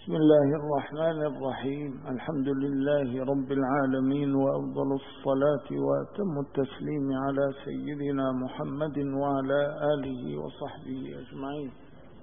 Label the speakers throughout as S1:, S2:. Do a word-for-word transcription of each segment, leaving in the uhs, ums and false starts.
S1: بسم الله الرحمن الرحيم. الحمد لله رب العالمين، وأفضل الصلاة وأتم التسليم على سيدنا محمد وعلى آله وصحبه أجمعين.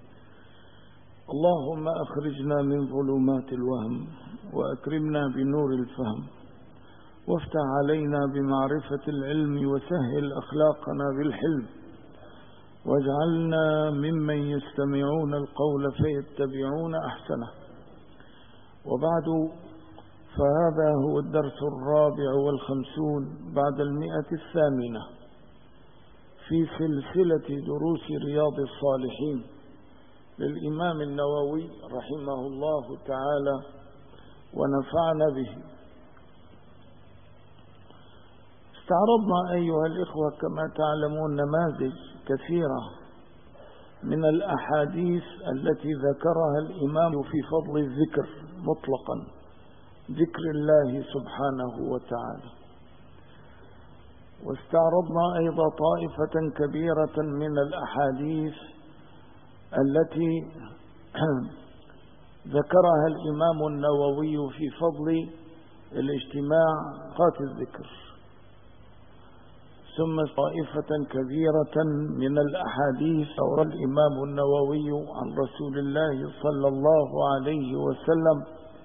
S1: اللهم أخرجنا من ظلمات الوهم وأكرمنا بنور الفهم، وافتح علينا بمعرفة العلم، وسهل أخلاقنا بالحلم، واجعلنا ممن يستمعون القول فيتبعون أحسنه. وبعد، فهذا هو الدرس الرابع والخمسون بعد المئة الثامنة في سلسلة دروس رياض الصالحين للإمام النووي رحمه الله تعالى ونفعنا به. استعرضنا أيها الإخوة كما تعلمون نماذج كثيرة من الأحاديث التي ذكرها الإمام في فضل الذكر مطلقا، ذكر الله سبحانه وتعالى. واستعرضنا أيضا طائفة كبيرة من الأحاديث التي ذكرها الإمام النووي في فضل الاجتماع قات الذكر، ثم طائفة كبيرة من الأحاديث روى الإمام النووي عن رسول الله صلى الله عليه وسلم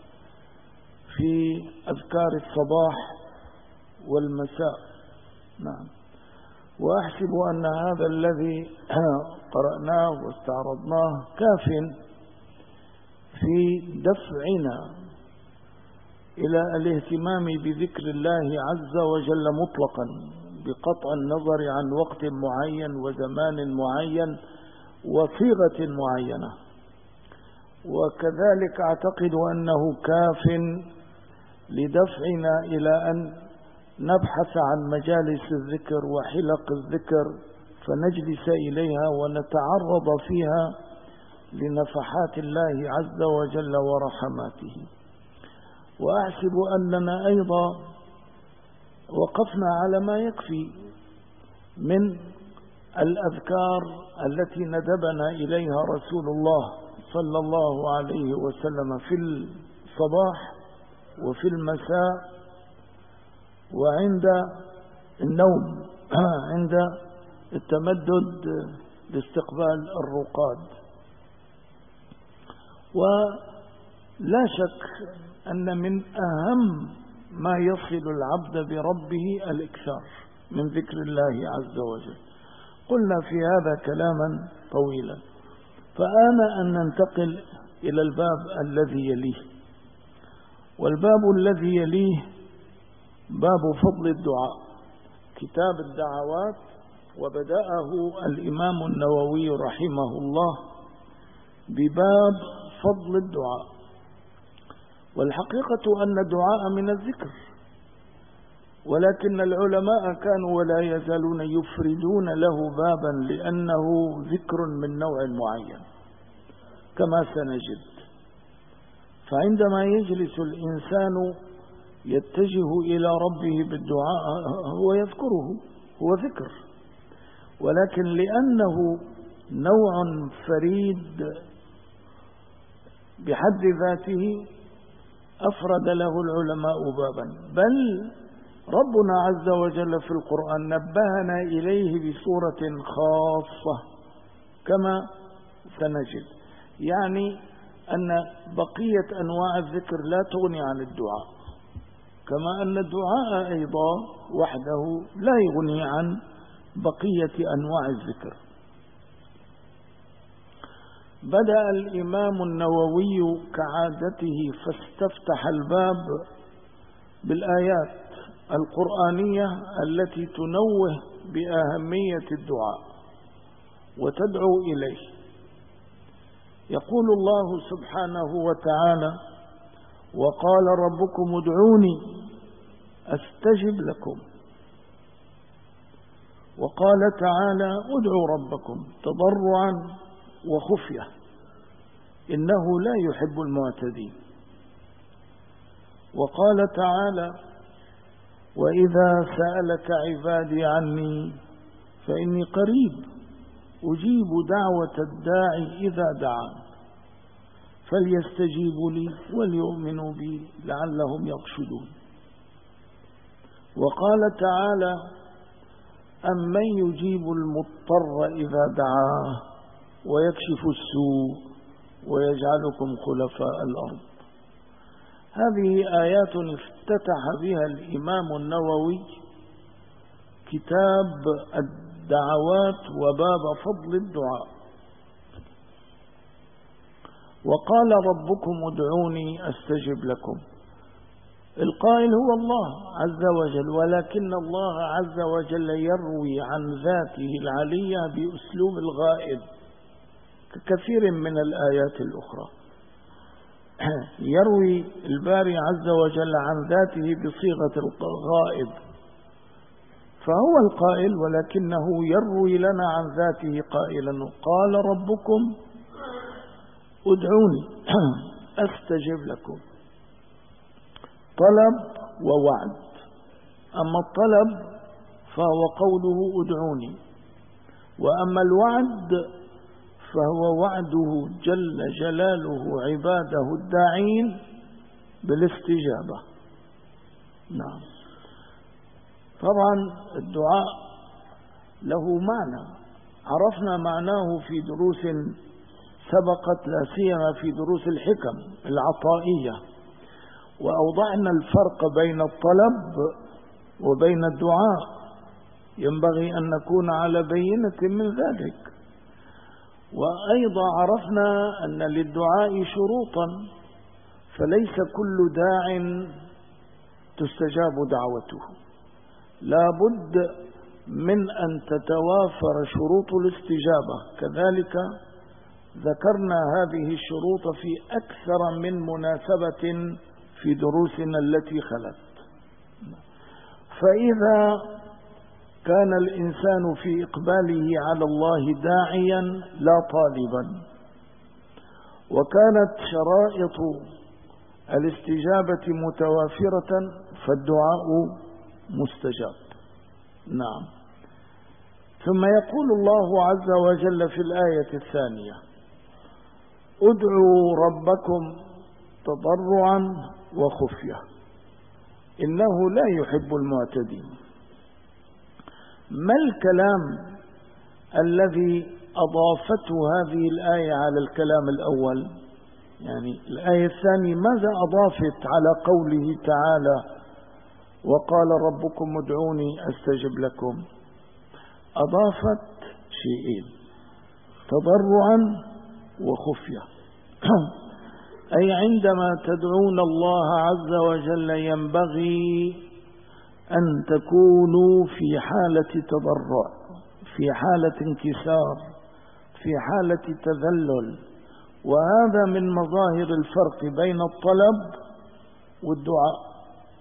S1: في أذكار الصباح والمساء. نعم. وأحسب أن هذا الذي قرأناه واستعرضناه كاف في دفعنا إلى الاهتمام بذكر الله عز وجل مطلقا، بقطع النظر عن وقت معين وزمان معين وصيغة معينة. وكذلك أعتقد أنه كاف لدفعنا إلى أن نبحث عن مجالس الذكر وحلق الذكر، فنجلس إليها ونتعرض فيها لنفحات الله عز وجل ورحماته. وأحسب أننا أيضا وقفنا على ما يكفي من الأذكار التي ندبنا إليها رسول الله صلى الله عليه وسلم في الصباح وفي المساء وعند النوم، عند التمدد لاستقبال الرقاد. ولا شك أن من أهم ما يصل العبد بربه الإكثار من ذكر الله عز وجل. قلنا في هذا كلاما طويلا، فآن أن ننتقل إلى الباب الذي يليه. والباب الذي يليه باب فضل الدعاء، كتاب الدعوات، وبدأه الإمام النووي رحمه الله بباب فضل الدعاء. والحقيقة أن الدعاء من الذكر، ولكن العلماء كانوا ولا يزالون يفردون له بابا لأنه ذكر من نوع معين كما سنجد. فعندما يجلس الإنسان يتجه إلى ربه بالدعاء هو يذكره، هو ذكر، ولكن لأنه نوع فريد بحد ذاته أفرد له العلماء بابا. بل ربنا عز وجل في القرآن نبهنا إليه بصورة خاصة كما سنجد، يعني أن بقية أنواع الذكر لا تغني عن الدعاء، كما أن الدعاء أيضا وحده لا يغني عن بقية أنواع الذكر. بدأ الإمام النووي كعادته فاستفتح الباب بالآيات القرآنية التي تنوه بأهمية الدعاء وتدعو إليه. يقول الله سبحانه وتعالى: وقال ربكم ادعوني أستجب لكم. وقال تعالى: ادعوا ربكم تضرعا وخفية إنه لا يحب المعتدين. وقال تعالى: وإذا سألك عبادي عني فإني قريب أجيب دعوة الداعي إذا دعان فليستجيبوا لي وليؤمنوا بي لعلهم يرشدون. وقال تعالى: أمن يجيب المضطر إذا دعاه ويكشف السوء ويجعلكم خلفاء الأرض. هذه آيات افتتح بها الإمام النووي كتاب الدعوات وباب فضل الدعاء. وقال: ربكم ادعوني أستجب لكم. القائل هو الله عز وجل، ولكن الله عز وجل يروي عن ذاته العلية بأسلوب الغائب ككثير من الآيات الأخرى. يروي الباري عز وجل عن ذاته بصيغة الغائب، فهو القائل، ولكنه يروي لنا عن ذاته قائلا: قال ربكم ادعوني أستجب لكم. طلب ووعد. أما الطلب فهو قوله ادعوني، وأما الوعد فهو وعده جل جلاله عباده الداعين بالاستجابة. نعم. طبعا الدعاء له معنى عرفنا معناه في دروس سبقت، لا سيما في دروس الحكم العطائية، وأوضعنا الفرق بين الطلب وبين الدعاء. ينبغي أن نكون على بينة من ذلك. وأيضا عرفنا أن للدعاء شروطا، فليس كل داع تستجاب دعوته، لا بد من أن تتوافر شروط الاستجابة. كذلك ذكرنا هذه الشروط في أكثر من مناسبة في دروسنا التي خلت. فإذا كان الإنسان في إقباله على الله داعيا لا طالبا، وكانت شرائط الاستجابة متوافرة، فالدعاء مستجاب. نعم. ثم يقول الله عز وجل في الآية الثانية: ادعوا ربكم تضرعا وخفية إنه لا يحب المعتدين. ما الكلام الذي أضافته هذه الآية على الكلام الأول؟ يعني الآية الثانية ماذا أضافت على قوله تعالى: وقال ربكم ادعوني أستجب لكم؟ أضافت شيئين: تضرعا وخفية. أي عندما تدعون الله عز وجل ينبغي أن تكونوا في حالة تضرع، في حالة انكسار، في حالة تذلل. وهذا من مظاهر الفرق بين الطلب والدعاء.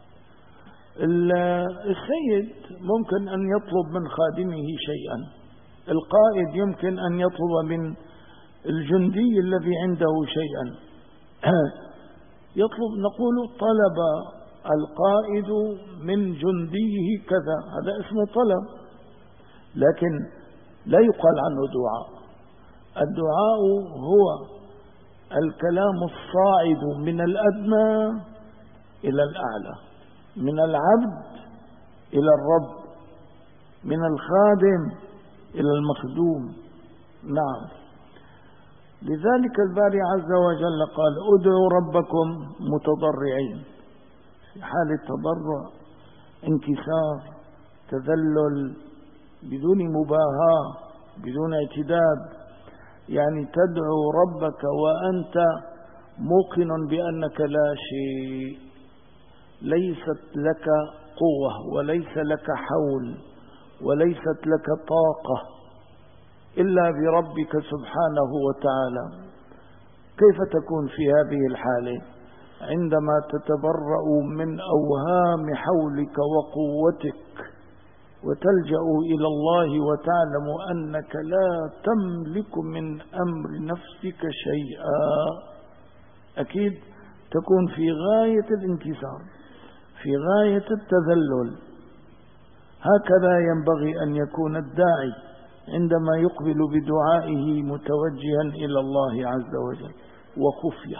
S1: السيد ممكن أن يطلب من خادمه شيئا، القائد يمكن أن يطلب من الجندي الذي عنده شيئا. يطلب، نقول طلب القائد من جنديه كذا، هذا اسمه طلب، لكن لا يقال عنه دعاء. الدعاء هو الكلام الصاعد من الأدنى إلى الأعلى، من العبد إلى الرب، من الخادم إلى المخدوم. نعم. لذلك الباري عز وجل قال: ادعوا ربكم متضرعين، في حال تضرع، انكسار، تذلل، بدون مباهاة، بدون اعتداد. يعني تدعو ربك وأنت موقن بأنك لا شيء، ليست لك قوة وليس لك حول وليست لك طاقة إلا بربك سبحانه وتعالى. كيف تكون في هذه الحالة؟ عندما تتبرأ من أوهام حولك وقوتك وتلجأ إلى الله وتعلم أنك لا تملك من أمر نفسك شيئا، أكيد تكون في غاية الانكسار، في غاية التذلل. هكذا ينبغي أن يكون الداعي عندما يقبل بدعائه متوجها إلى الله عز وجل. وخفية.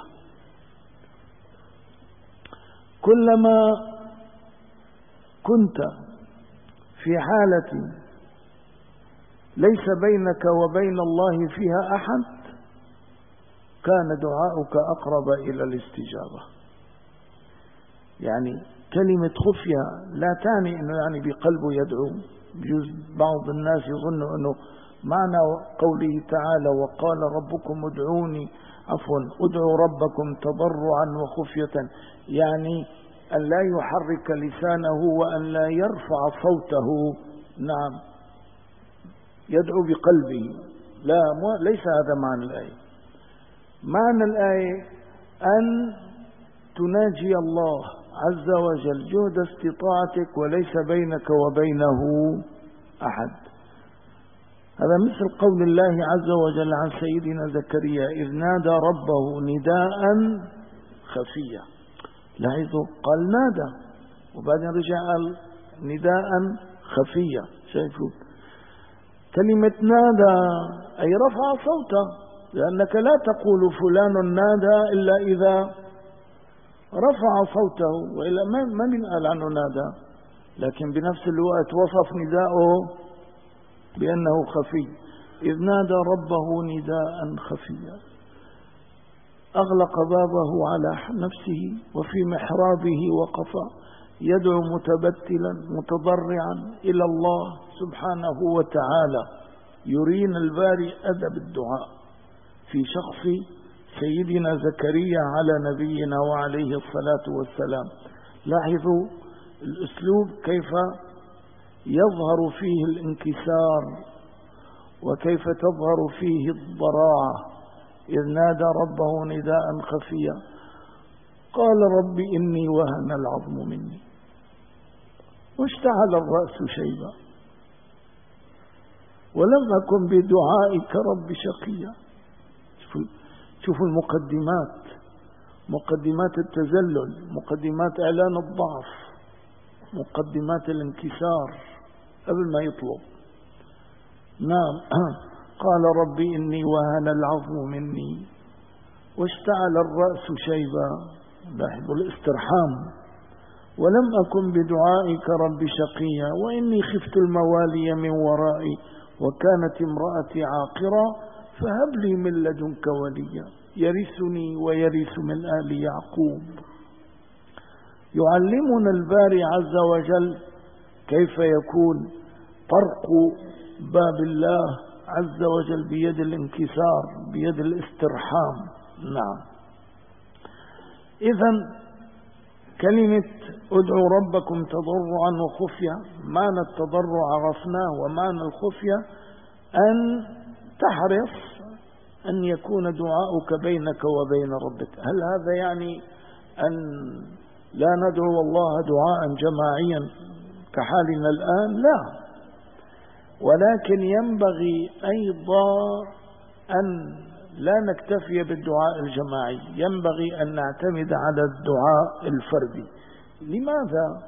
S1: كلما كنت في حالة ليس بينك وبين الله فيها أحد كان دعاؤك أقرب إلى الاستجابة. يعني كلمة خفية لا تعني أنه يعني بقلبه يدعو. بجوز بعض الناس يظن أنه معنى قوله تعالى وقال ربكم ادعوني عفوا ادعوا ربكم تضرعا وخفية، يعني أن لا يحرك لسانه وأن لا يرفع صوته. نعم، يدعو بقلبه. لا، ليس هذا معنى الآية. معنى الآية أن تناجي الله عز وجل جهد استطاعتك وليس بينك وبينه أحد. هذا مثل قول الله عز وجل عن سيدنا زكريا إذ نادى ربه نداء خفيا. لاحظوا، قال نادى وبعدين رجع قال نداء خفيا. شايفوا كلمة نادى أي رفع صوته، لأنك لا تقول فلان نادى إلا إذا رفع صوته، وإلا ما بنقال عنه نادى. لكن بنفس الوقت وصف نداءه بأنه خفي. إذ نادى ربه نداء خفيا أغلق بابه على نفسه وفي محرابه وقفا يدعو متبتلا متضرعا إلى الله سبحانه وتعالى. يرينا الباري أدب الدعاء في شخص سيدنا زكريا على نبينا وعليه الصلاة والسلام. لاحظوا الأسلوب كيف يظهر فيه الانكسار وكيف تظهر فيه الضراعة. إذ نادى ربه نداء خفيا قال رب إني وهن العظم مني واشتعل الرأس شيبا ولم أكن بدعائك رب شقيا. شوفوا المقدمات، مقدمات التذلل، مقدمات إعلان الضعف، مقدمات الانكسار قبل ما يطلب. نعم، قال ربي إني وهن العظم مني واشتعل الرأس شيبا. لاحظوا الاسترحام. ولم أكن بدعائك رب شقيا وإني خفت الموالي من ورائي وكانت امرأتي عاقرا فهب لي من لدنك وليا يرثني ويرث من آل يعقوب. يعلمنا الباري عز وجل كيف يكون طرق باب الله عز وجل بيد الانكسار، بيد الاسترحام. نعم، إذن كلمة ادعوا ربكم تضرعا وخفيا، معنى التضرع عرفناه، ومعنى الخفية أن تحرص أن يكون دعاؤك بينك وبين ربك. هل هذا يعني أن لا ندعو الله دعاء جماعيا كحالنا الآن؟ لا، ولكن ينبغي أيضا أن لا نكتفي بالدعاء الجماعي، ينبغي أن نعتمد على الدعاء الفردي. لماذا؟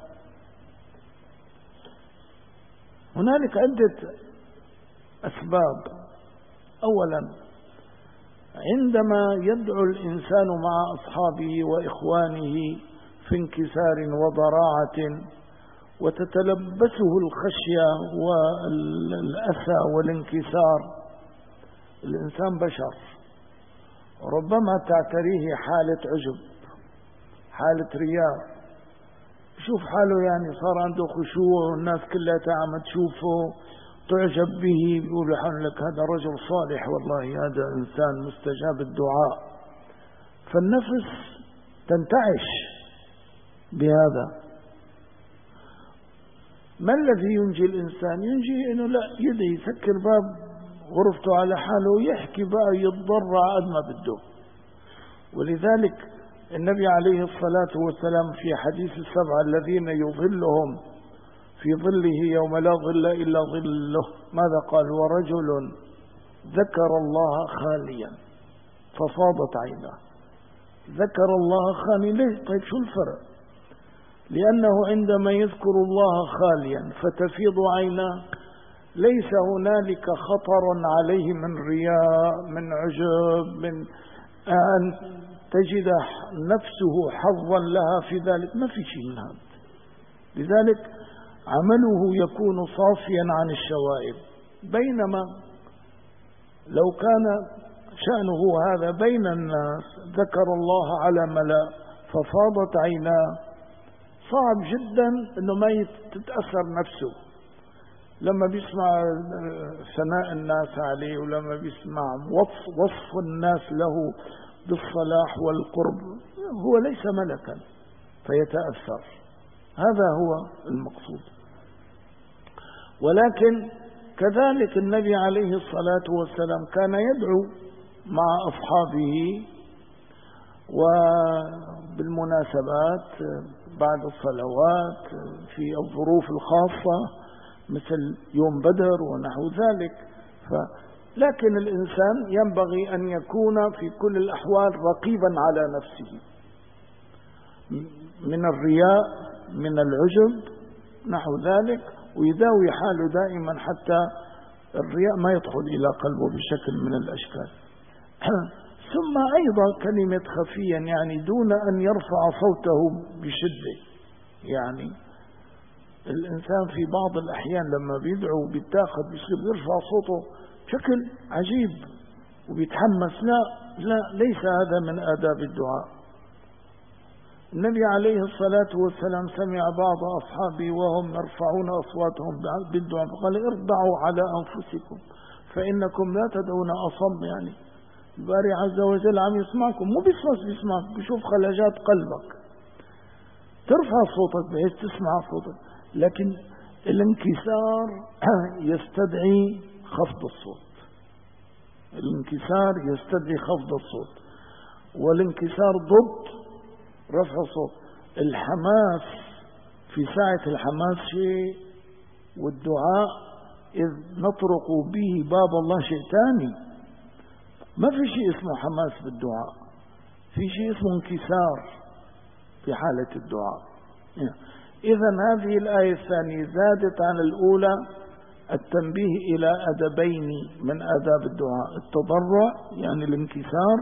S1: هنالك عدة أسباب. أولا، عندما يدعو الإنسان مع أصحابه وإخوانه في انكسار وضراعة وتتلبسه الخشية والأسى والانكسار، الإنسان بشر، ربما تعتريه حالة عجب، حالة رياء، شوف حاله يعني صار عنده خشوع والناس كلها عم تشوفه تعجب به، بيقول لك هذا رجل صالح، والله هذا إنسان مستجاب الدعاء. فالنفس تنتعش بهذا. ما الذي ينجي الإنسان؟ ينجي إنه لا يدي يسكر باب غرفته على حاله ويحكي بقى يتضرع قد ما بده. ولذلك النبي عليه الصلاة والسلام في حديث السبعة الذين يظلهم في ظله يوم لا ظل إلا ظله، ماذا قال؟ ورجل ذكر الله خاليا ففاضت عيناه. ذكر الله خاليا، ليش؟ طيب شو الفرق؟ لأنه عندما يذكر الله خاليا فتفيض عيناه ليس هنالك خطر عليه من رياء، من عجب، من أن تجد نفسه حظا لها في ذلك، ما في شيء من هذا. لذلك عمله يكون صافيا عن الشوائب. بينما لو كان شأنه هذا بين الناس ذكر الله على ملأ ففاضت عيناه، صعب جدا انه ما تتأثر نفسه لما بيسمع ثناء الناس عليه، ولما بيسمع وصف, وصف الناس له بالصلاح والقرب، هو ليس ملكا فيتأثر. هذا هو المقصود. ولكن كذلك النبي عليه الصلاة والسلام كان يدعو مع أصحابه، وبالمناسبات بعد الصلوات في الظروف الخاصة مثل يوم بدر ونحو ذلك. ف لكن الإنسان ينبغي أن يكون في كل الأحوال رقيبا على نفسه من الرياء، من العجب، نحو ذلك، ويداوي حاله دائما حتى الرياء ما يدخل إلى قلبه بشكل من الأشكال. ثم أيضا كلمة خفيا، يعني دون أن يرفع صوته بشدة. يعني الإنسان في بعض الأحيان لما بيدعو بيتاخد بيصير يرفع صوته بشكل عجيب وبيتحمس. لا لا ليس هذا من آداب الدعاء. النبي عليه الصلاة والسلام سمع بعض أصحابه وهم يرفعون أصواتهم بالدعاء فقال ارضعوا على أنفسكم فإنكم لا تدعون أصم. يعني الباري عز وجل عم يسمعكم، مو بس بيسمعك، بيشوف خلاجات قلبك. ترفع صوتك بحيث تسمع صوتك، لكن الانكسار يستدعي خفض الصوت. الانكسار يستدعي خفض الصوت، والانكسار ضد رفع الصوت. الحماس في ساعة الحماس شيء، والدعاء إذ نطرق به باب الله شيء ثاني. ما في شيء اسمه حماس بالدعاء، في شيء اسمه انكسار في حالة الدعاء. إذن هذه الآية الثانية زادت عن الأولى التنبيه إلى أدبين من آداب الدعاء: التضرع يعني الانكسار،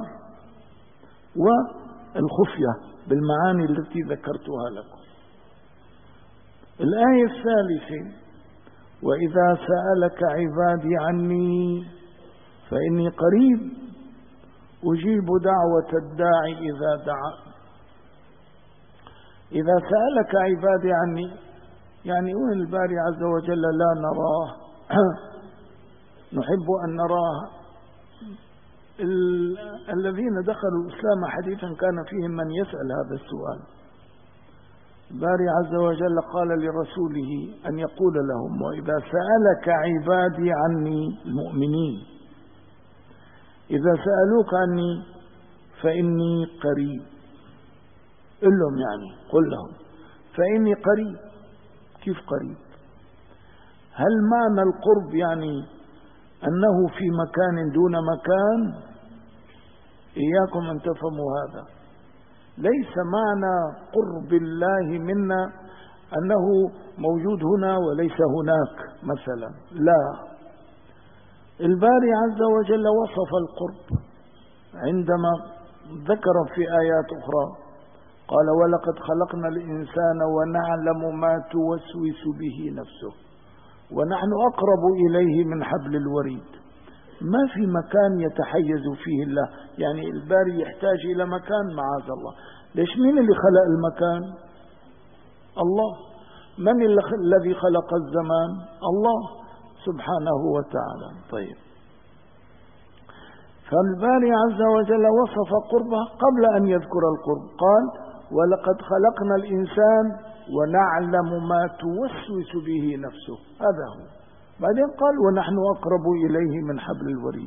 S1: والخفية بالمعاني التي ذكرتها لكم. الآية الثالثة: وإذا سألك عبادي عني فإني قريب أجيب دعوة الداعي إذا دعا. إذا سألك عبادي عني يعني وين الباري عز وجل لا نراه نحب أن نراه. ال... الذين دخلوا الإسلام حديثا كان فيهم من يسأل هذا السؤال. الباري عز وجل قال لرسوله أن يقول لهم: وإذا سألك عبادي عني المؤمنين، إذا سألوك عني فإني قريب. قل لهم، يعني قل لهم فإني قريب. كيف قريب؟ هل معنى القرب يعني أنه في مكان دون مكان؟ إياكم أن تفهموا هذا. ليس معنى قرب الله منا أنه موجود هنا وليس هناك مثلا، لا. الباري عز وجل وصف القرب عندما ذكر في آيات أخرى، قال: ولقد خلقنا الإنسان ونعلم ما توسوس به نفسه ونحن أقرب إليه من حبل الوريد. ما في مكان يتحيز فيه الله، يعني الباري يحتاج إلى مكان معاذ الله. ليش؟ مين اللي خلق المكان؟ الله. من الذي خلق الزمان؟ الله سبحانه وتعالى. طيب، فالباري عز وجل وصف قربه قبل أن يذكر القرب، قال: ولقد خلقنا الإنسان ونعلم ما توسوس به نفسه. هذا هو. بعدين قال: ونحن أقرب إليه من حبل الوريد.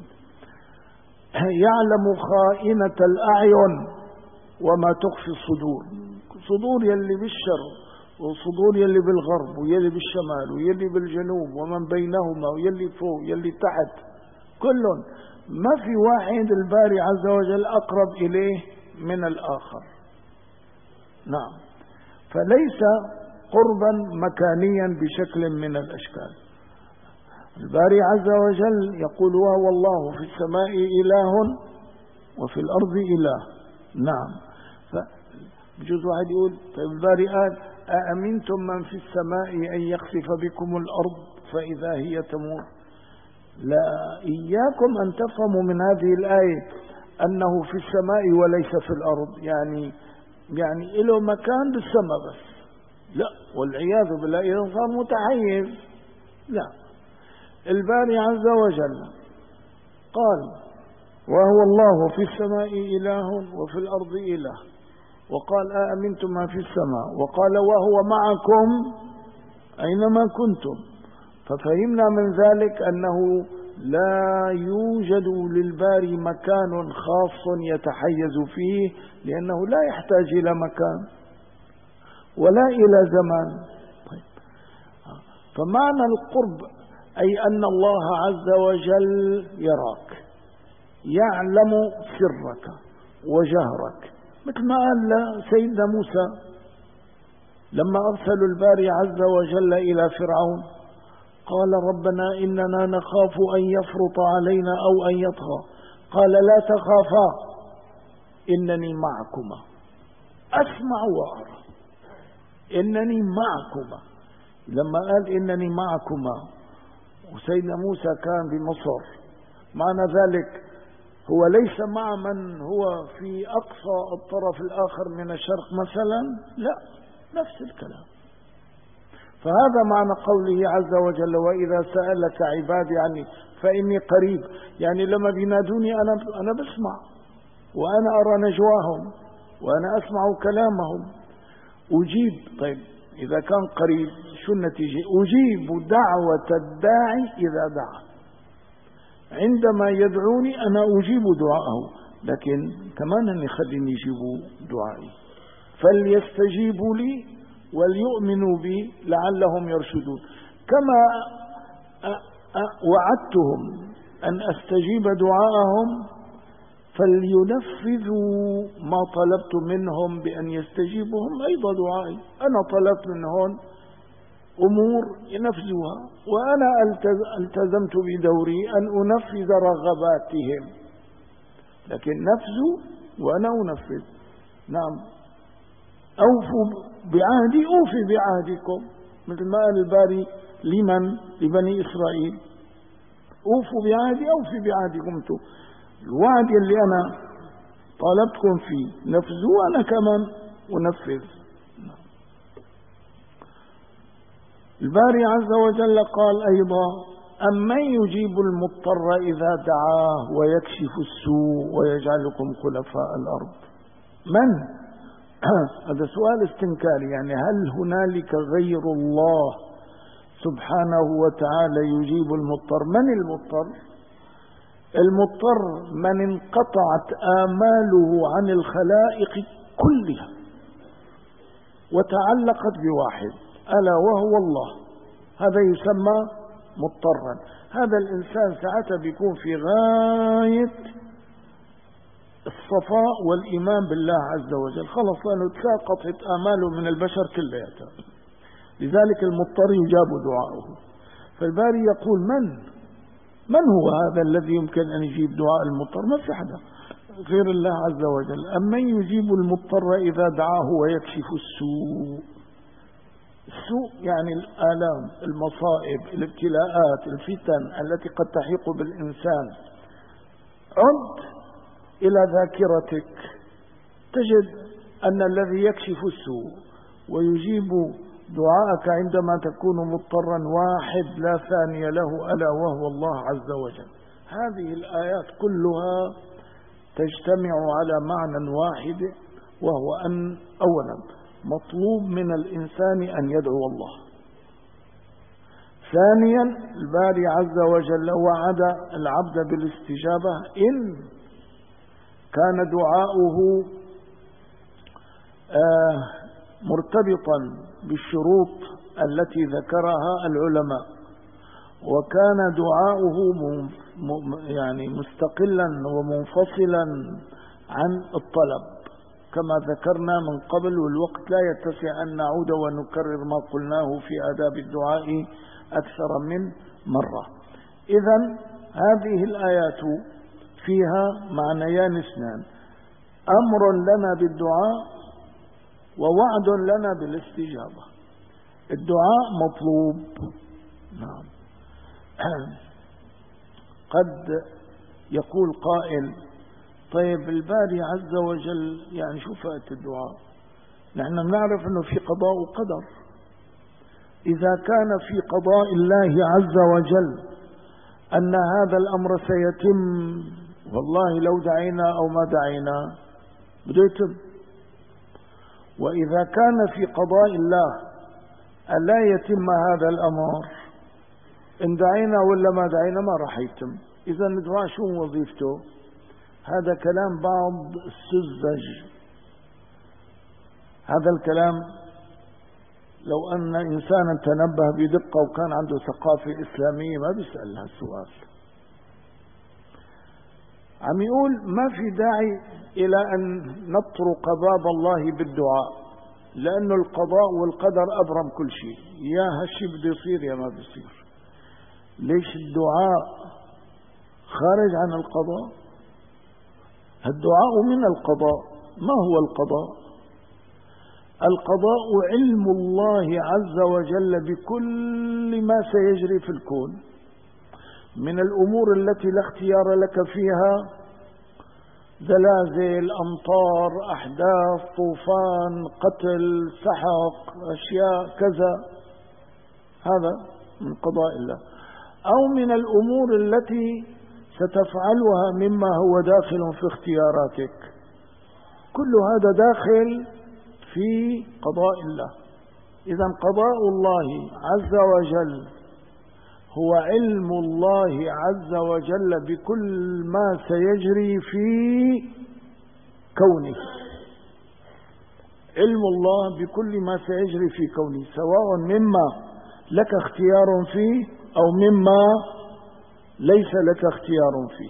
S1: يعلم خائنة الأعين وما تخفي الصدور. صدور يلي بالشرق وصدور يلي بالغرب ويلي بالشمال ويلي بالجنوب ومن بينهما ويلي فوق يلي تحت، كل ما في واحد الباري عز وجل أقرب إليه من الآخر. نعم، فليس قربا مكانيا بشكل من الأشكال. الباري عز وجل يقول: وهو الله في السماء إله وفي الأرض إله. نعم. فبجوز واحد يقول طيب الباري قال أأمنتم من في السماء أن يخسف بكم الأرض فإذا هي تمور. لا، إياكم أن تفهموا من هذه الآية أنه في السماء وليس في الأرض، يعني يعني له مكان بالسماء بس، لا والعياذ بالله إذا صار متحيز. لا، الباري عز وجل قال وهو الله في السماء إله وفي الأرض إله، وقال أأمنتم ما في السماء، وقال وهو معكم أينما كنتم. ففهمنا من ذلك أنه لا يوجد للباري مكان خاص يتحيز فيه، لأنه لا يحتاج إلى مكان ولا إلى زمان. طيب. فمعنى القرب أي أن الله عز وجل يراك، يعلم سرك وجهرك، مثل ما قال سيدنا موسى لما أرسلوا الباري عز وجل إلى فرعون قال ربنا إننا نخاف أن يفرط علينا أو أن يطغى، قال لا تخافا إنني معكما أسمع وأرى. إنني معكما، لما قال إنني معكما وسيدنا موسى كان بمصر، معنى ذلك هو ليس مع من هو في أقصى الطرف الآخر من الشرق مثلا، لا، نفس الكلام. فهذا معنى قوله عز وجل وإذا سألك عبادي عني فإني قريب، يعني لما بينادوني أنا أنا بسمع وأنا أرى نجواهم وأنا أسمع كلامهم أجيب. طيب إذا كان قريب شو النتيجة؟ أجيب دعوة الداعي إذا دعا، عندما يدعوني أنا أجيب دعاءه، لكن كمان أن يخليني يجيبوا دعائي. فليستجيبوا لي وليؤمنوا بي لعلهم يرشدون. كما وعدتهم أن أستجيب دعاءهم فلينفذوا ما طلبت منهم بأن يستجيبهم أيضا دعائي. أنا طلبت منهم أمور ينفذوها، وأنا التزمت بدوري أن أنفذ رغباتهم، لكن نفذوا وأنا أنفذ. نعم. أوفوا بعهدي أوفي بعهدكم، مثل ما قال الباري لمن؟ لبني إسرائيل أوفوا بعهدي أوفي بعهدكم. انتم الوعد اللي أنا طالبتكم فيه نفذوا وأنا كمان أنفذ. الباري عز وجل قال أيضا أمن يجيب المضطر إذا دعاه ويكشف السوء ويجعلكم خلفاء الأرض. من؟ هذا سؤال استنكاري، يعني هل هنالك غير الله سبحانه وتعالى يجيب المضطر؟ من المضطر؟ المضطر من انقطعت آماله عن الخلائق كلها وتعلقت بواحد ألا وهو الله، هذا يسمى مضطرا. هذا الإنسان ساعتها بيكون في غاية الصفاء والإيمان بالله عز وجل، خلص لأنه تساقطت آماله من البشر كلها، لذلك المضطر يجاب دعاؤه. فالباري يقول من من هو هذا الذي يمكن أن يجيب دعاء المضطر؟ ما في حدا غير الله عز وجل. أمن يجيب المضطر إذا دعاه ويكشف السوء. السوء يعني الآلام، المصائب، الابتلاءات، الفتن التي قد تحيق بالإنسان. عد إلى ذاكرتك تجد أن الذي يكشف السوء ويجيب دعاءك عندما تكون مضطرا واحد لا ثاني له ألا وهو الله عز وجل. هذه الآيات كلها تجتمع على معنى واحد، وهو أن أولا مطلوب من الإنسان أن يدعو الله. ثانيا الباري عز وجل وعد العبد بالاستجابة إن كان دعاؤه آه مرتبطا بالشروط التي ذكرها العلماء، وكان دعاؤه يعني مستقلا ومنفصلا عن الطلب كما ذكرنا من قبل، والوقت لا يتسع أن نعود ونكرر ما قلناه في آداب الدعاء أكثر من مرة. إذن هذه الآيات فيها معنيان اثنان: أمر لنا بالدعاء ووعد لنا بالاستجابة. الدعاء مطلوب، نعم. قد يقول قائل: طيب الباري عز وجل يعني شو فائدة الدعاء؟ نحن نعرف أنه في قضاء وقدر. إذا كان في قضاء الله عز وجل أن هذا الأمر سيتم، والله لو دعينا أو ما دعينا بده يتم. وإذا كان في قضاء الله ألا يتم هذا الأمر، إن دعينا ولا ما دعينا ما راح يتم. إذا الدعاء شو وظيفته؟ هذا كلام بعض السذج. هذا الكلام لو أن إنسانا تنبه بدقة وكان عنده ثقافة إسلامية ما بيسأل هالسؤال. عم يقول ما في داعي إلى أن نطرق باب الله بالدعاء، لأنه القضاء والقدر أبرم كل شيء، يا هالشي بده يصير يا ما بيصير. ليش الدعاء خارج عن القضاء؟ الدعاء من القضاء. ما هو القضاء؟ القضاء علم الله عز وجل بكل ما سيجري في الكون من الأمور التي لا اختيار لك فيها: زلازل، أمطار، أحداث، طوفان، قتل، سحق، أشياء كذا، هذا من قضاء الله. أو من الأمور التي ستفعلها مما هو داخل في اختياراتك، كل هذا داخل في قضاء الله. إذا قضاء الله عز وجل هو علم الله عز وجل بكل ما سيجري في كونه. علم الله بكل ما سيجري في كونه، سواء مما لك اختيار فيه أو مما ليس لك اختيار فيه.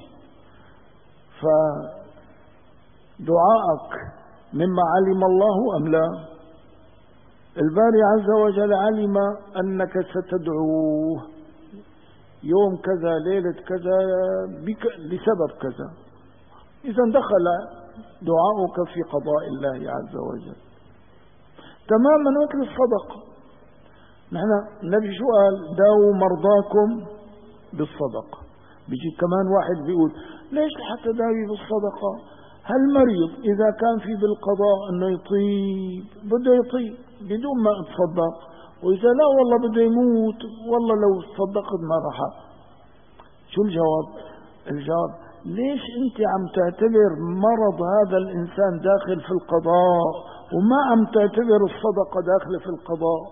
S1: فدعاءك مما علم الله أم لا؟ الباري عز وجل علم أنك ستدعوه يوم كذا ليلة كذا بك لسبب كذا، إذا دخل دعاؤك في قضاء الله عز وجل. تماما مثل الصدقة. نحن النبي شو قال؟ داووا مرضاكم بالصدقة. بيجي كمان واحد بيقول: ليش حتى داوي بالصدقة؟ هالمريض إذا كان في بالقضاء أنه يطيب بده يطيب بدون ما اتصدق، وإذا لا والله بده يموت والله لو تصدقت ما راح. شو الجواب؟ الجواب: ليش أنت عم تعتبر مرض هذا الإنسان داخل في القضاء وما عم تعتبر الصدقة داخل في القضاء؟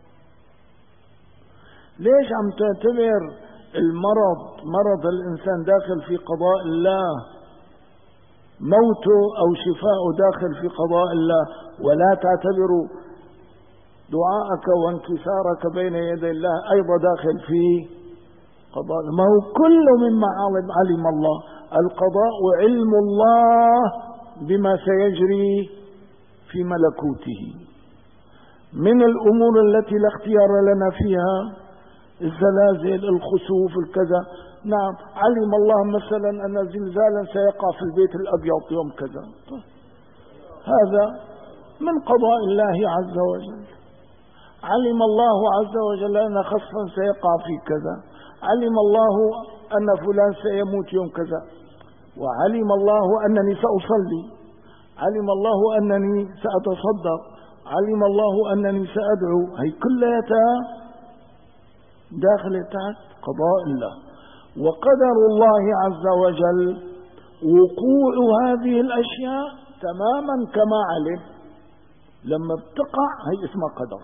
S1: ليش عم تعتبر المرض مرض الإنسان داخل في قضاء الله، موته أو شفاءه داخل في قضاء الله، ولا تعتبر دعاءك وانكسارك بين يدي الله أيضا داخل في قضاء؟ ما هو كل مما علم الله. القضاء علم الله بما سيجري في ملكوته من الأمور التي لا اختيار لنا فيها: الزلازل، الخسوف، الكذا. نعم، علم الله مثلا أن زلزالا سيقع في البيت الأبيض يوم كذا، هذا من قضاء الله عز وجل. علم الله عز وجل أن خسفا سيقع في كذا، علم الله أن فلان سيموت يوم كذا، وعلم الله أنني سأصلي، علم الله أنني سأتصدق، علم الله أنني سأدعو. هي كلها داخل تحت قضاء الله. وقدر الله عز وجل وقوع هذه الأشياء تماما كما علم. لما بتقع هي اسمها قدر.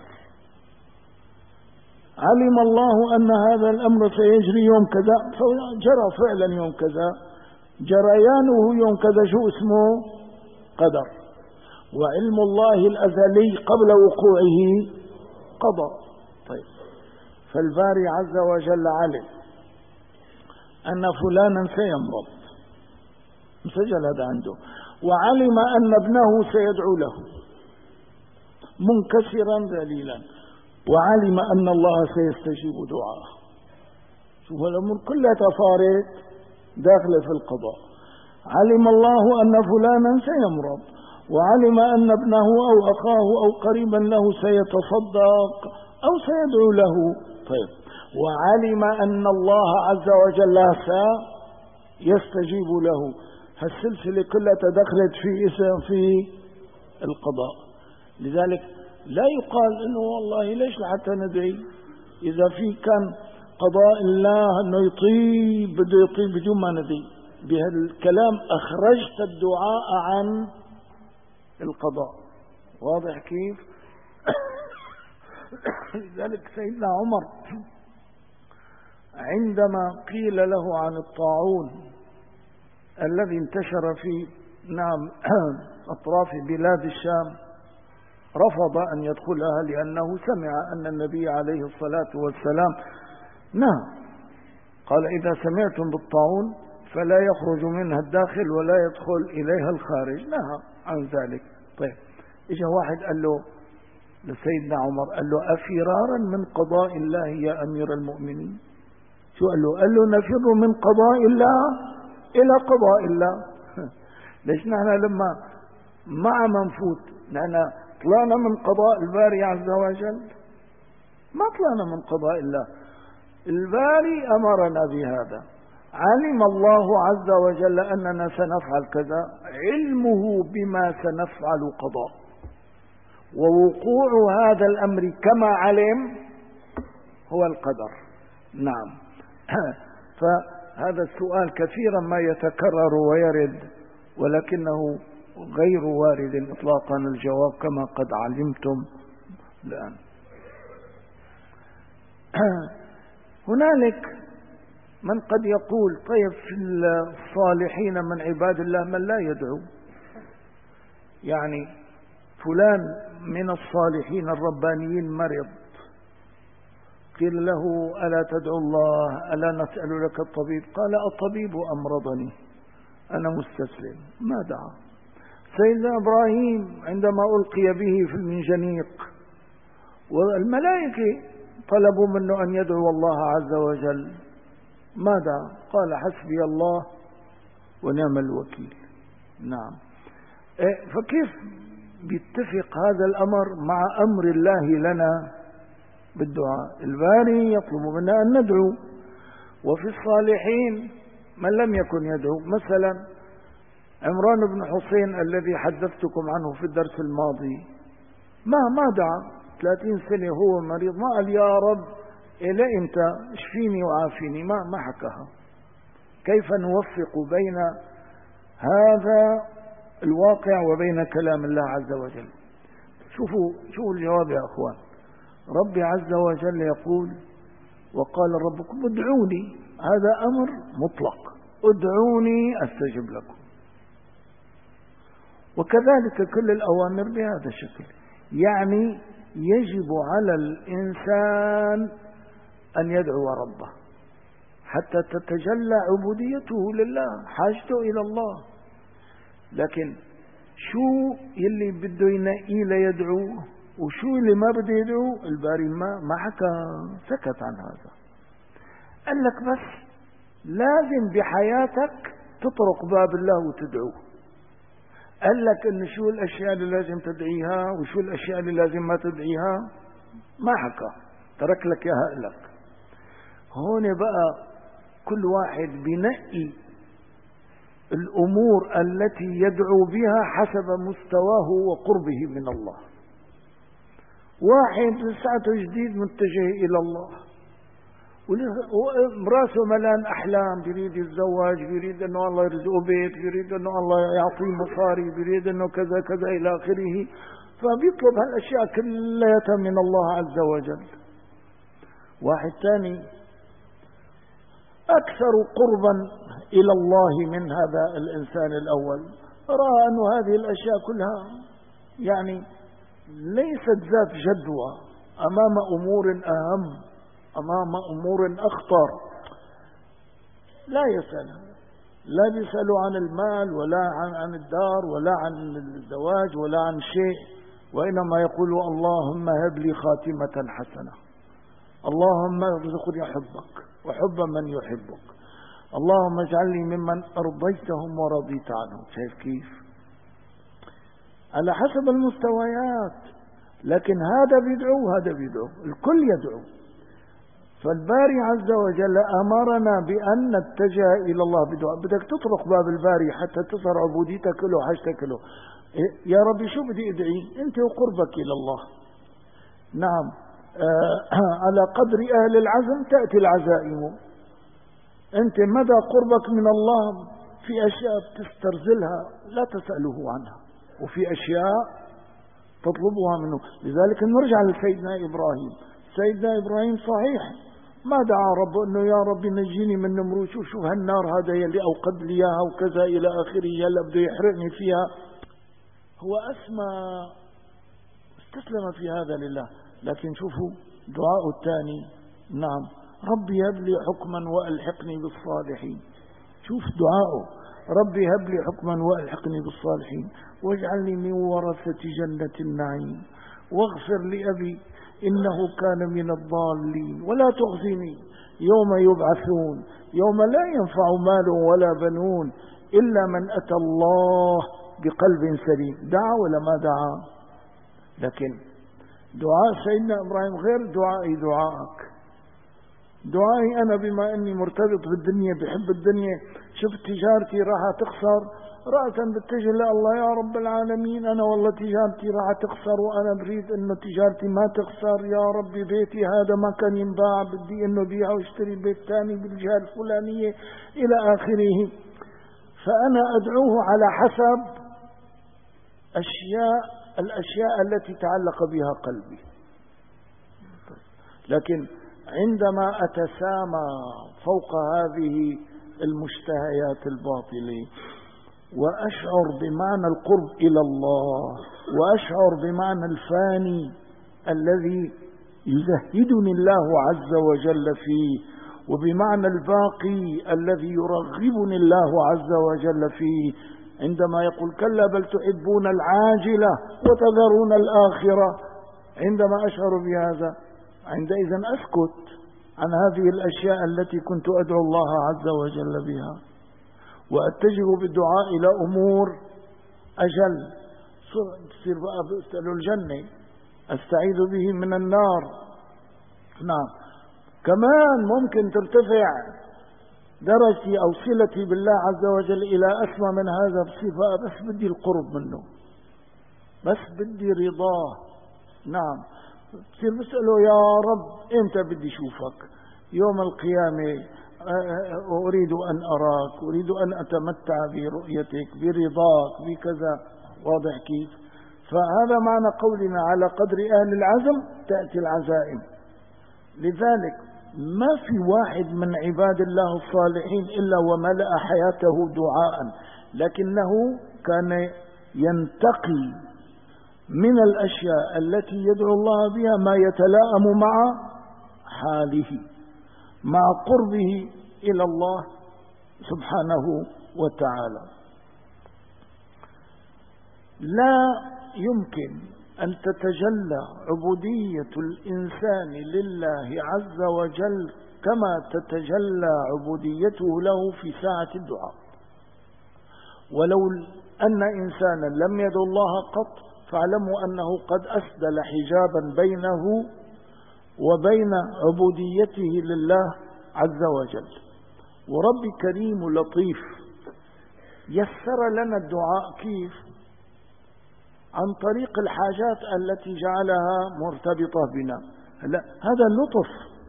S1: علم الله أن هذا الأمر سيجري يوم كذا فجرى فعلا يوم كذا، جريانه يوم كذا، شو اسمه؟ قدر. وعلم الله الأزلي قبل وقوعه قضاء. طيب، فالباري عز وجل علم أن فلانا سيمرض، مسجل هذا عنده، وعلم أن ابنه سيدعو له منكسرا ذليلا، وعلم أن الله سيستجيب دعاءه. شوف الأمور كلها تفارق داخلة في القضاء. علم الله أن فلانا سيمرض، وعلم أن ابنه أو أخاه أو قريبا له سيتصدق أو سيدعو له. طيب، وعلم أن الله عز وجل سيستجيب له. هالسلسلة كلها تدخلت في اسم في القضاء. لذلك لا يقال إنه والله ليش حتى ندعي، إذا في كان قضاء الله أنه يطيب بده يطيب بدون ما ندعي. بهالكلام أخرجت الدعاء عن القضاء. واضح كيف؟ لذلك سيدنا عمر عندما قيل له عن الطاعون الذي انتشر في نعم أطراف بلاد الشام رفض أن يدخلها، لأنه سمع أن النبي عليه الصلاة والسلام نعم قال: إذا سمعتم بالطاعون فلا يخرج منها الداخل ولا يدخل إليها الخارج. نهى عن ذلك. طيب، إجا واحد قال له لسيدنا عمر، قال له: أفرارا من قضاء الله يا أمير المؤمنين؟ شو قال له؟ قال له: نفر من قضاء الله إلى قضاء الله. ليش نحن لما مع منفوت نحن طلعنا من قضاء الباري عز وجل؟ ما طلعنا من قضاء الله. الباري أمرنا بهذا، علم الله عز وجل أننا سنفعل كذا، علمه بما سنفعل قضاء، ووقوع هذا الأمر كما علم هو القدر. نعم. فهذا السؤال كثيرا ما يتكرر ويرد، ولكنه غير وارد إطلاقا الجواب كما قد علمتم الآن. هنالك من قد يقول: طيب، في الصالحين من عباد الله من لا يدعو، يعني فلان من الصالحين الربانيين مرض، قيل له: ألا تدعو الله؟ ألا نسأل لك الطبيب؟ قال: الطبيب أمرضني، أنا مستسلم، ما دعا. سيدنا إبراهيم عندما ألقي به في المنجنيق والملائكة طلبوا منه أن يدعو الله عز وجل، ماذا قال؟ حسبي الله ونعم الوكيل. نعم. فكيف بيتفق هذا الأمر مع أمر الله لنا بالدعاء؟ الباري يطلب منا أن ندعو، وفي الصالحين من لم يكن يدعو. مثلا عمران بن حسين الذي حدثتكم عنه في الدرس الماضي، ما ما دعا ثلاثين سنة هو مريض، ما قال: يا رب إلى أنت اشفيني وعافيني، ما ما حكاها. كيف نوفق بين هذا الواقع وبين كلام الله عز وجل؟ شوفوا شوفوا الجواب يا أخوان. ربي عز وجل يقول: وقال ربكم ادعوني. هذا أمر مطلق، ادعوني أستجب لكم. وكذلك كل الأوامر بهذا الشكل، يعني يجب على الإنسان أن يدعو ربه حتى تتجلى عبوديته لله، حاجته إلى الله. لكن شو يلي بده ينقي ليدعو وشو اللي ما بده يدعو؟ الباري ما ما حكى، سكت عن هذا. قال لك بس لازم بحياتك تطرق باب الله وتدعوه. قال لك إن شو الأشياء اللي لازم تدعيها وشو الأشياء اللي لازم ما تدعيها؟ ما حكى، ترك لك إياها لك. هون بقى كل واحد بنقي الأمور التي يدعو بها حسب مستواه وقربه من الله. واحد لساته جديد متجه إلى الله وراسه ملان أحلام، بيريد يتزوج، بيريد أنه الله يرزقه بيت، بيريد أنه الله يعطيه مصاري، بيريد أنه كذا كذا إلى آخره، فبيطلب هالأشياء كلها من الله عز وجل. واحد ثاني أكثر قربا إلى الله من هذا الإنسان الأول، رأى أن هذه الأشياء كلها يعني ليست ذات جدوى أمام أمور أهم، أمام أمور أخطر. لا يسأل، لا بيسأل عن المال ولا عن عن الدار ولا عن الزواج ولا عن شيء، وإنما يقول: اللهم هب لي خاتمة حسنة، اللهم ارزقني حبك وحب من يحبك. اللهم اجعلني ممن أرضيتهم ورضيت عنهم. شايف كيف؟ على حسب المستويات، لكن هذا بيدعو وهذا بيدعو، الكل يدعو. فالباري عز وجل أمرنا بأن نتجه إلى الله بدعاء. بدك تطرق باب الباري حتى تصر عبوديتك له حاجتك له. يا ربي شو بدي أدعي؟ أنت وقربك إلى الله. نعم. آه على قدر أهل العزم تأتي العزائم. أنت مدى قربك من الله في أشياء تسترزلها لا تسأله عنها، وفي أشياء تطلبها منه. لذلك نرجع لسيدنا إبراهيم. سيدنا إبراهيم صحيح ما دعا ربه أنه يا ربي نجيني من نمرود، شوف شوف هالنار هذا يلي أوقد لي إياها وكذا إلى آخره، يلا بده يحرقني فيها. هو أسمى استسلم في هذا لله. لكن شوفوا دعاء الثاني، نعم، ربي هب لي حكما وألحقني بالصالحين. شوف دعاؤه، ربي هب لي حكما وألحقني بالصالحين واجعلني من ورثة جنة النعيم واغفر لأبي إنه كان من الضالين ولا تخزني يوم يبعثون يوم لا ينفع مال ولا بنون إلا من أتى الله بقلب سليم. دعا ولا ما دعا؟ لكن دعاء سيدنا إبراهيم غير دعائي دعائك. دعائي أنا بما أني مرتبط بالدنيا، بحب الدنيا، شفت تجارتي راح تخسر، رأسا بتجي الله يا رب العالمين أنا والله تجارتي راح تخسر وأنا بريد أنه تجارتي ما تخسر، يا ربي بيتي هذا ما كان ينباع بدي أنه بيعه واشتري بيت ثاني بالجهة الفلانية إلى آخره. فأنا أدعوه على حسب أشياء الأشياء التي تعلق بها قلبي. لكن عندما أتسامى فوق هذه المشتهيات الباطلة وأشعر بمعنى القرب إلى الله، وأشعر بمعنى الفاني الذي يزهدني الله عز وجل فيه، وبمعنى الباقي الذي يرغبني الله عز وجل فيه، عندما يقول كلا بل تحبون العاجلة وتذرون الآخرة، عندما أشعر بهذا عندئذ أسكت عن هذه الأشياء التي كنت أدعو الله عز وجل بها، وأتجه بالدعاء إلى أمور أجل. تصير بقى بسأل الجنة، أستعيذ به من النار. نعم، كمان ممكن ترتفع درجتي أو صلتي بالله عز وجل إلى أسمى من هذا، بصير بقى بس بدي القرب منه، بس بدي رضاه. نعم، بصير بسأله يا رب إمتى بدي شوفك؟ يوم القيامة أريد أن أراك، أريد أن أتمتع برؤيتك برضاك بكذا. واضح كيف؟ فهذا معنى قولنا على قدر أهل العزم تأتي العزائم. لذلك ما في واحد من عباد الله الصالحين إلا وملأ حياته دعاء، لكنه كان ينتقي من الأشياء التي يدعو الله بها ما يتلائم مع حاله، مع قربه إلى الله سبحانه وتعالى. لا يمكن أن تتجلى عبودية الإنسان لله عز وجل كما تتجلى عبوديته له في ساعة الدعاء. ولو أن إنسانا لم يدعو الله قط فاعلموا أنه قد أسدل حجابا بينه وبين عبوديته لله عز وجل. ورب كريم لطيف يسر لنا الدعاء كيف؟ عن طريق الحاجات التي جعلها مرتبطة بنا. لا، هذا اللطف.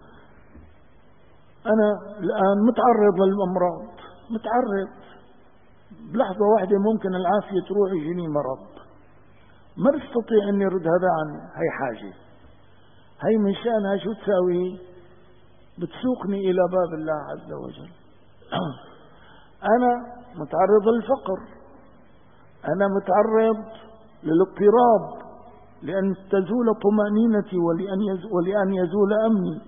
S1: أنا الآن متعرض للأمراض، متعرض بلحظة واحدة ممكن العافية تروح يجيني مرض، ما بستطيع أن يرد هذا عني. هي حاجة، هي من شأنها شو تساوي؟ بتسوقني إلى باب الله عز وجل. أنا متعرض للفقر، أنا متعرض للاضطراب لأن تزول طمأنينتي ولأن يزول, ولأن يزول أمني.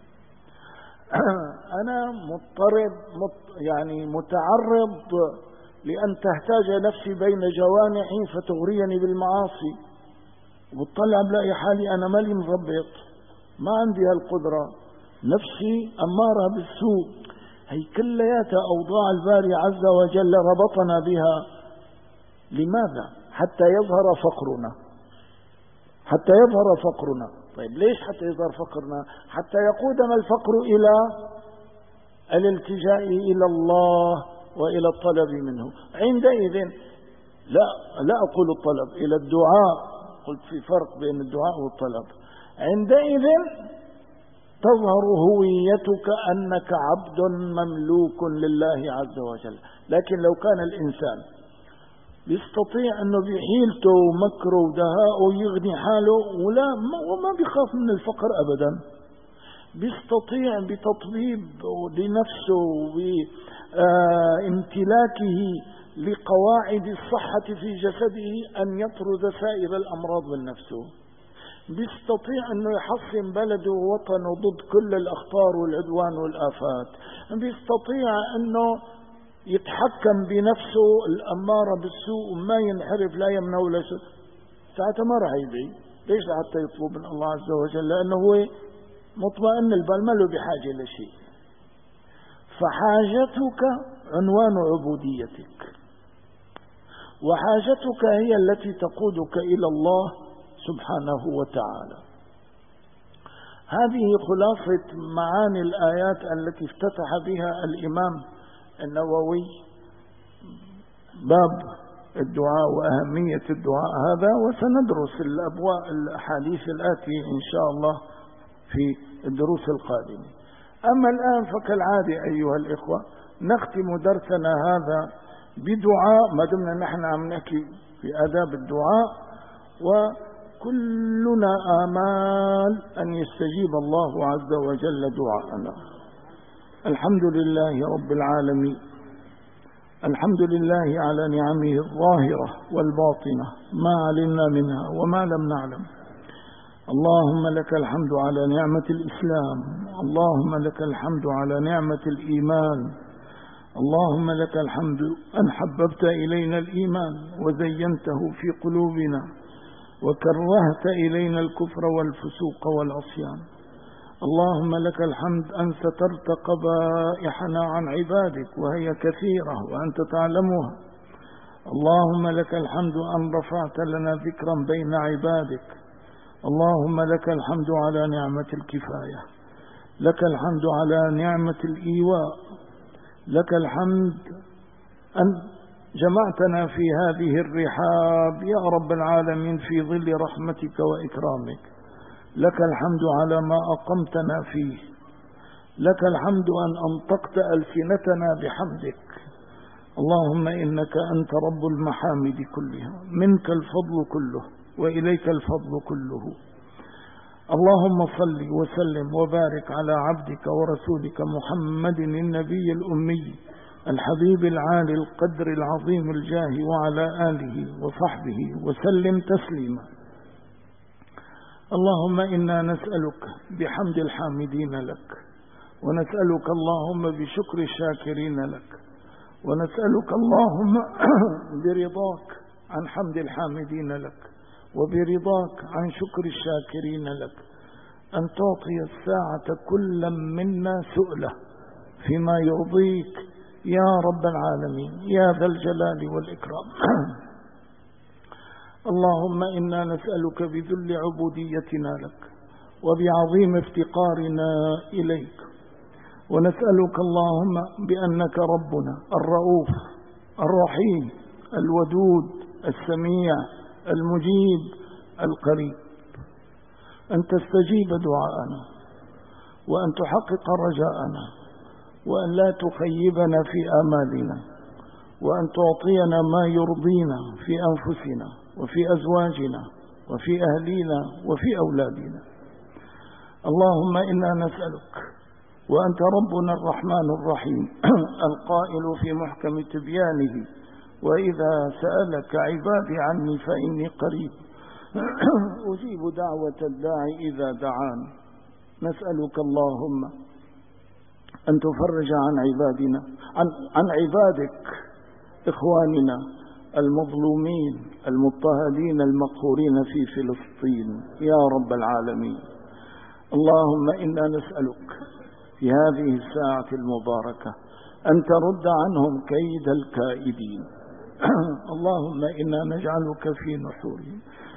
S1: أنا مضطرب مت يعني متعرض لأن تحتاج نفسي بين جوانحي فتغريني بالمعاصي، وبطلع بلاقي حالي أنا مالي مضبط، ما عندي هالقدرة، نفسي أمارة بالسوء. هي كلياتها أوضاع الباري عز وجل ربطنا بها. لماذا؟ حتى يظهر فقرنا، حتى يظهر فقرنا. طيب ليش حتى يظهر فقرنا؟ حتى يقودنا الفقر إلى الالتجاء إلى الله وإلى الطلب منه. عندئذ لا لا أقول الطلب، إلى الدعاء. قلت في فرق بين الدعاء والطلب. عندئذ تظهر هويتك أنك عبد مملوك لله عز وجل. لكن لو كان الإنسان بيستطيع أنه بحيلته ومكره ودهاءه يغني حاله ولا وما بيخاف من الفقر أبدا، بيستطيع بتطبيب لنفسه وامتلاكه لقواعد الصحة في جسده أن يطرد سائر الأمراض من نفسه، بيستطيع أنه يحصن بلده ووطنه ضد كل الأخطار والعدوان والآفات، بيستطيع أنه يتحكم بنفسه الأمارة بالسوء وما ينحرف لا يمنع ولا شيء. ساعتها ما راح يدعي. ليش؟ حتى يطلب من الله عز وجل، لأنه هو مطمئن البال، ما له بحاجة لشيء. فحاجتك عنوان عبوديتك، وحاجتك هي التي تقودك إلى الله سبحانه وتعالى. هذه خلاصة معاني الآيات التي افتتح بها الإمام النووي باب الدعاء وأهمية الدعاء هذا. وسندرس الأبواب الأحاديث الآتية إن شاء الله في الدروس القادمة. أما الآن فكالعادة أيها الإخوة نختم درسنا هذا بدعاء، ما دمنا نحن عم نحكي في آداب الدعاء، وكلنا آمال أن يستجيب الله عز وجل دعاءنا. الحمد لله رب العالمين، الحمد لله على نعمه الظاهرة والباطنة ما علمنا منها وما لم نعلم. اللهم لك الحمد على نعمة الإسلام، اللهم لك الحمد على نعمة الإيمان، اللهم لك الحمد أن حببت إلينا الإيمان وزينته في قلوبنا وكرهت إلينا الكفر والفسوق والعصيان. اللهم لك الحمد أن سترت قبائحنا عن عبادك وهي كثيرة وأنت تعلمها. اللهم لك الحمد أن رفعت لنا ذكرا بين عبادك. اللهم لك الحمد على نعمة الكفاية، لك الحمد على نعمة الإيواء، لك الحمد أن جمعتنا في هذه الرحاب يا رب العالمين في ظل رحمتك وإكرامك. لك الحمد على ما أقمتنا فيه، لك الحمد أن أنطقت ألسنتنا بحمدك. اللهم إنك أنت رب المحامد كلها، منك الفضل كله وإليك الفضل كله. اللهم صل وسلم وبارك على عبدك ورسولك محمد النبي الأمي الحبيب العالي القدر العظيم الجاه وعلى آله وصحبه وسلم تسليما. اللهم إنا نسألك بحمد الحامدين لك، ونسألك اللهم بشكر الشاكرين لك، ونسألك اللهم برضاك عن حمد الحامدين لك وبرضاك عن شكر الشاكرين لك أن تعطي الساعة كل منا سؤله فيما يرضيك يا رب العالمين يا ذا الجلال والإكرام. اللهم إنا نسألك بذل عبوديتنا لك وبعظيم افتقارنا إليك، ونسألك اللهم بأنك ربنا الرؤوف الرحيم الودود السميع المجيب القريب، أن تستجيب دعاءنا وأن تحقق رجاءنا وأن لا تخيبنا في آمالنا، وأن تعطينا ما يرضينا في أنفسنا وفي أزواجنا وفي أهلينا وفي أولادنا. اللهم إنا نسألك وأنت ربنا الرحمن الرحيم القائل في محكم تبيانه وإذا سألك عبادي عني فإني قريب أجيب دعوة الداعي إذا دعان. نسألك اللهم أن تفرج عن عبادنا عن, عن عبادك إخواننا المظلومين المضطهدين المقهورين في فلسطين يا رب العالمين. اللهم إنا نسألك في هذه الساعة المباركة أن ترد عنهم كيد الكائدين. اللهم إنا نجعلك في نحورهم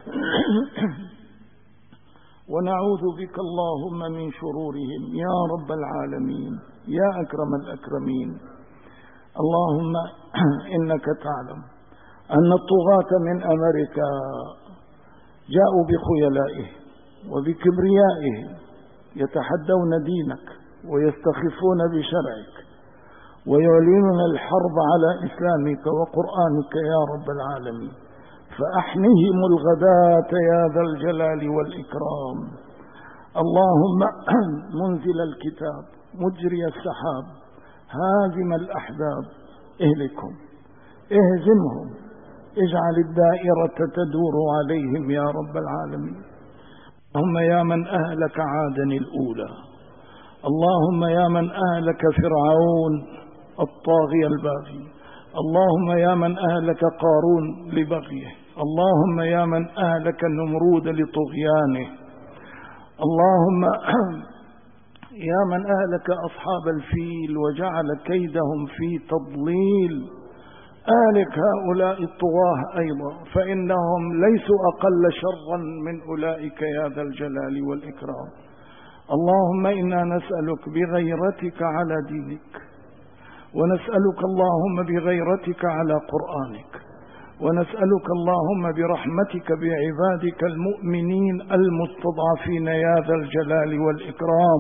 S1: ونعوذ بك اللهم من شرورهم يا رب العالمين يا أكرم الأكرمين. اللهم إنك تعلم أن الطغاة من أمريكا جاءوا بخيلائهم وبكبريائهم يتحدون دينك ويستخفون بشرعك ويعلنون الحرب على إسلامك وقرآنك يا رب العالمين، فأحنهم الغداة يا ذا الجلال والإكرام. اللهم منزل الكتاب مجري السحاب هازم الأحزاب اهلكهم اهزمهم اجعل الدائرة تدور عليهم يا رب العالمين. اللهم يا من أهلك عادا الأولى، اللهم يا من أهلك فرعون الطاغي الباغي، اللهم يا من أهلك قارون لبغيه، اللهم يا من أهلك النمرود لطغيانه، اللهم يا من أهلك أصحاب الفيل وجعل كيدهم في تضليل، أهلك هؤلاء الطغاة أيضا فإنهم ليسوا أقل شرا من أولئك يا ذا الجلال والإكرام. اللهم إنا نسألك بغيرتك على دينك، ونسألك اللهم بغيرتك على قرآنك، ونسألك اللهم برحمتك بعبادك المؤمنين المستضعفين يا ذا الجلال والإكرام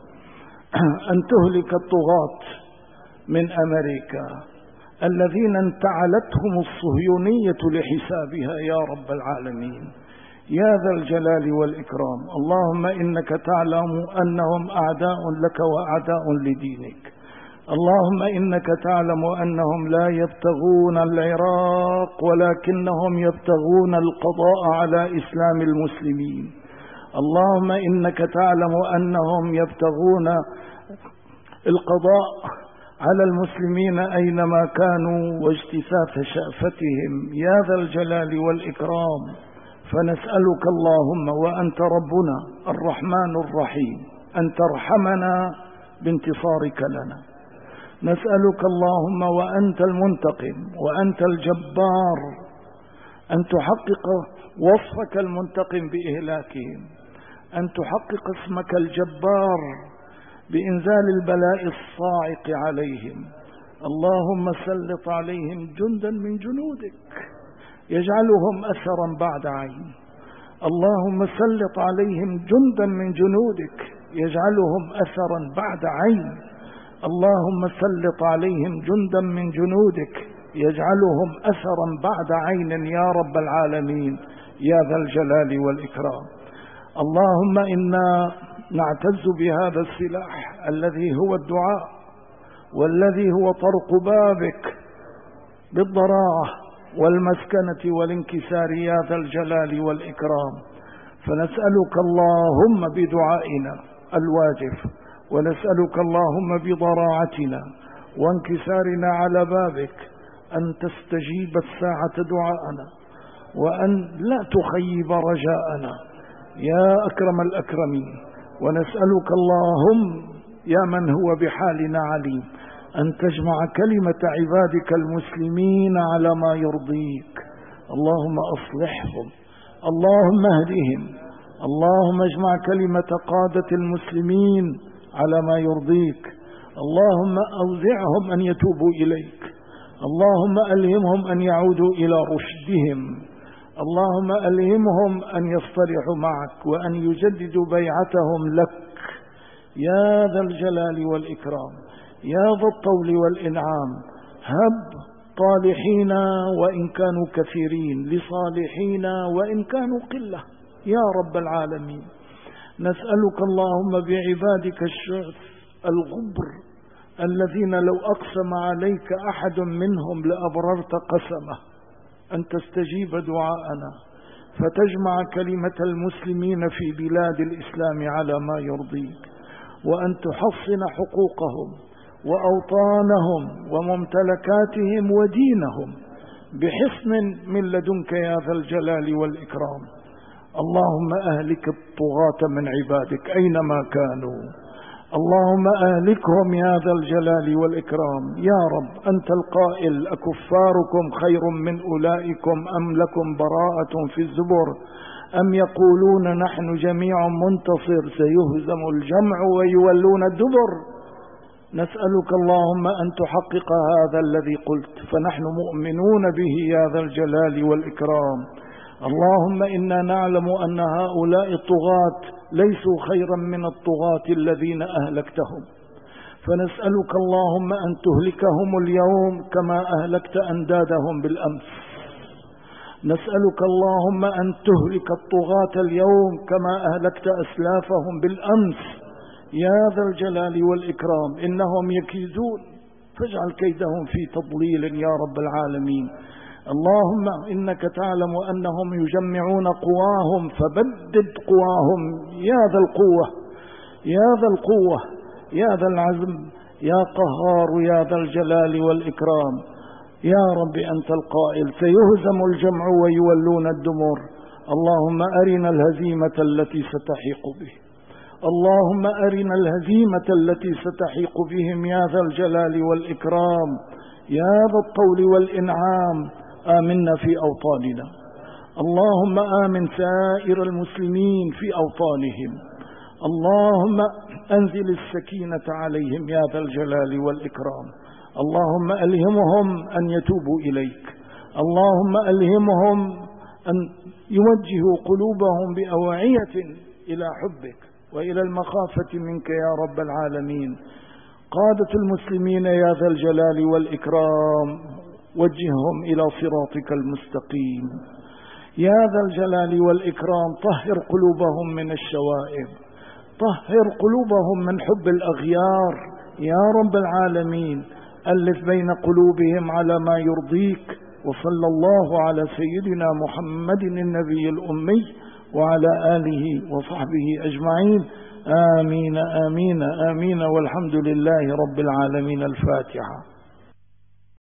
S1: أن تهلك الطغاة من أمريكا الذين انتعلتهم الصهيونية لحسابها يا رب العالمين يا ذا الجلال والإكرام. اللهم إنك تعلم أنهم أعداء لك وأعداء لدينك، اللهم إنك تعلم أنهم لا يبتغون العراق ولكنهم يبتغون القضاء على إسلام المسلمين، اللهم إنك تعلم أنهم يبتغون القضاء على المسلمين أينما كانوا واجتثاث شأفتهم يا ذا الجلال والإكرام. فنسألك اللهم وأنت ربنا الرحمن الرحيم أن ترحمنا بانتصارك لنا، نسألك اللهم وأنت المنتقم وأنت الجبار أن تحقق وصفك المنتقم بإهلاكهم، أن تحقق اسمك الجبار بإنزال البلاء الصاعق عليهم. اللهم سلط عليهم جندا من جنودك يجعلهم أثرا بعد عين، اللهم سلط عليهم جندا من جنودك يجعلهم أثرا بعد عين، اللهم سلط عليهم جندا من جنودك يجعلهم أثرا بعد عين يا رب العالمين يا ذا الجلال والإكرام. اللهم إنا نعتز بهذا السلاح الذي هو الدعاء والذي هو طرق بابك بالضراعة والمسكنة والانكسار يا ذا الجلال والإكرام. فنسألك اللهم بدعائنا الواجب، ونسألك اللهم بضراعتنا وانكسارنا على بابك أن تستجيب الساعة دعاءنا وأن لا تخيب رجاءنا يا أكرم الأكرمين. ونسألك اللهم يا من هو بحالنا عليم أن تجمع كلمة عبادك المسلمين على ما يرضيك، اللهم أصلحهم، اللهم اهدهم، اللهم اجمع كلمة قادة المسلمين على ما يرضيك، اللهم أوزعهم أن يتوبوا إليك، اللهم ألهمهم أن يعودوا إلى رشدهم، اللهم ألهمهم أن يصطلحوا معك وأن يجددوا بيعتهم لك يا ذا الجلال والإكرام يا ذا الطول والإنعام. هب طالحين وإن كانوا كثيرين لصالحين وإن كانوا قلة يا رب العالمين. نسألك اللهم بعبادك الشعث الغبر الذين لو أقسم عليك أحد منهم لأبررت قسمه أن تستجيب دعاءنا فتجمع كلمة المسلمين في بلاد الإسلام على ما يرضيك، وأن تحصن حقوقهم وأوطانهم وممتلكاتهم ودينهم بحصن من لدنك يا ذا الجلال والإكرام. اللهم أهلك الطغاة من عبادك أينما كانوا، اللهم أهلكهم يا ذا الجلال والإكرام. يا رب أنت القائل أكفاركم خير من أولئكم أم لكم براءة في الزبر أم يقولون نحن جميع منتصر سيهزم الجمع ويولون الدبر. نسألك اللهم أن تحقق هذا الذي قلت، فنحن مؤمنون به يا ذا الجلال والإكرام. اللهم إنا نعلم أن هؤلاء الطغاة ليسوا خيرا من الطغاة الذين أهلكتهم، فنسألك اللهم أن تهلكهم اليوم كما أهلكت أندادهم بالأمس. نسألك اللهم أن تهلك الطغاة اليوم كما أهلكت أسلافهم بالأمس يا ذا الجلال والإكرام. إنهم يكيدون فاجعل كيدهم في تضليل يا رب العالمين. اللهم إنك تعلم أنهم يجمعون قواهم فبدد قواهم يا ذا القوة يا ذا القوة يا ذا العزم يا قهار يا ذا الجلال والإكرام. يا رب أنت القائل سيهزم الجمع ويولون الدبر. اللهم أرنا الهزيمة التي ستحيق به، اللهم أرنا الهزيمة التي ستحيق بهم يا ذا الجلال والإكرام. يا ذا الطول والإنعام آمنا في أوطاننا. اللهم آمن سائر المسلمين في أوطانهم. اللهم أنزل السكينة عليهم يا ذا الجلال والإكرام. اللهم ألهمهم أن يتوبوا إليك. اللهم ألهمهم أن يوجهوا قلوبهم بأوعية إلى حبك وإلى المخافة منك يا رب العالمين. قادة المسلمين يا ذا الجلال والإكرام وجههم إلى صراطك المستقيم يا ذا الجلال والإكرام. طهر قلوبهم من الشوائب، طهر قلوبهم من حب الأغيار يا رب العالمين. ألف بين قلوبهم على ما يرضيك. وصلى الله على سيدنا محمد النبي الأمي وعلى آله وصحبه أجمعين. آمين آمين آمين والحمد لله رب العالمين. الفاتحة.